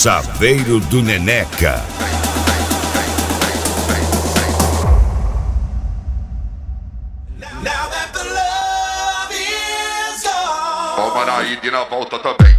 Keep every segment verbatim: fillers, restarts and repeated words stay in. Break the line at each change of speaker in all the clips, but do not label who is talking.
Chaveiro do Neneca.
Toma na ida e na volta também.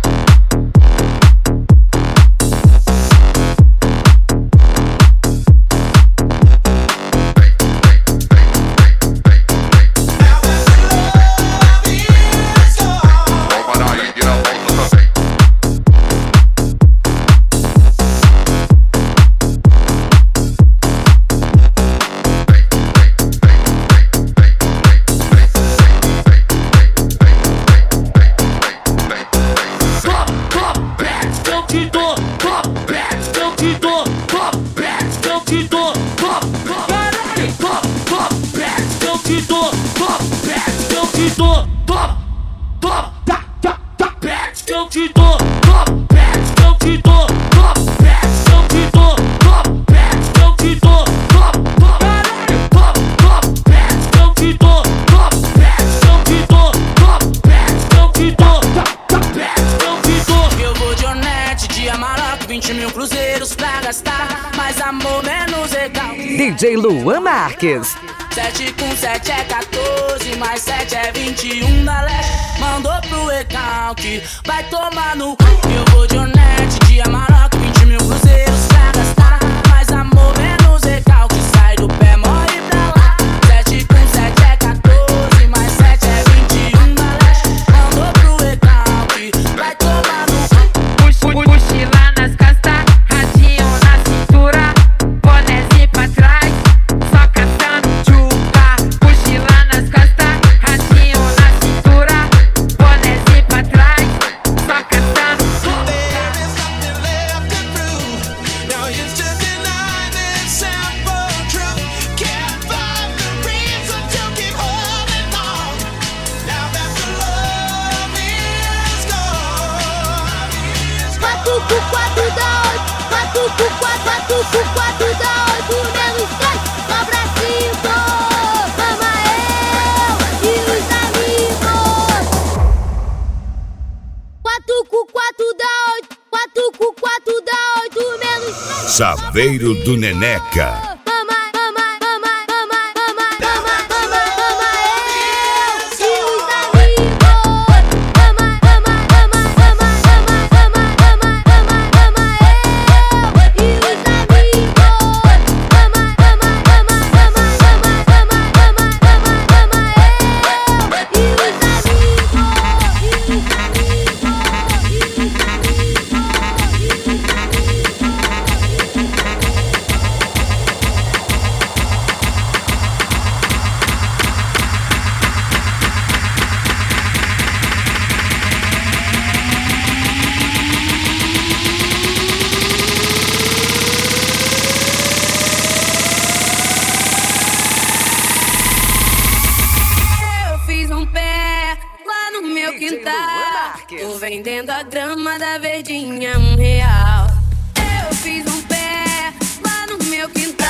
D J Luan Marques.
Sete com sete é quatorze, mais sete é vinte e um da leste. Mandou pro recalque, vai tomar no cu. Eu vou de Onete, de Amarok, vinte mil cruzeiros pra gastar. Mais amor, menos recalque, sai do pé, morre pra lá. Sete com sete é quatorze, mais sete é vinte e um da leste. Mandou pro recalque, vai tomar no cu.
Mochila nas costas, radinho na cintura, bonézinho pra trás, só cantando chupa. Mochila nas costas, radinho na cintura, bonézinho pra trás, só cantando chupa.
Quatro por quatro dá oito, quatro por quatro, quatro por quatro dá oito, menos dois, sobra cinco. Mama eu e os amigos. Quatro por quatro dá oito, quatro por quatro dá oito, menos dois.
Chaveiro do Neneca.
Tô vendendo a grama da verdinha um real. Eu fiz um pé lá no meu quintal.